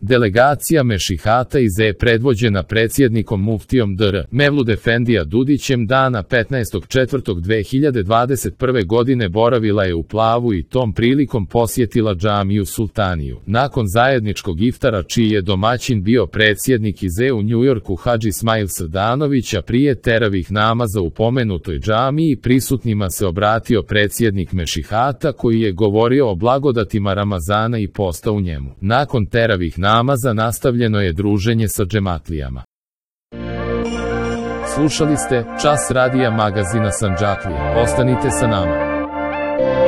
Delegacija Mešihata iz predvođena predsjednikom muftijom dr. Mevlud Efendija Dudićem dana 15.4.2021. godine boravila je u Plavu i tom prilikom posjetila džamiju Sultaniju. Nakon zajedničkog iftara čiji je domaćin bio predsjednik iz u Njujorku Hadži Ismail Srdanović, a prije teravih namaza u pomenutoj džamiji prisutnima se obratio predsjednik Mešihata koji je govorio o blagodatima Ramazana i posta u njemu. Nakon teravih namaza nastavljeno je druženje sa džematlijama. Slušali ste Čas radija magazina Sandžaklija. Ostanite sa nama.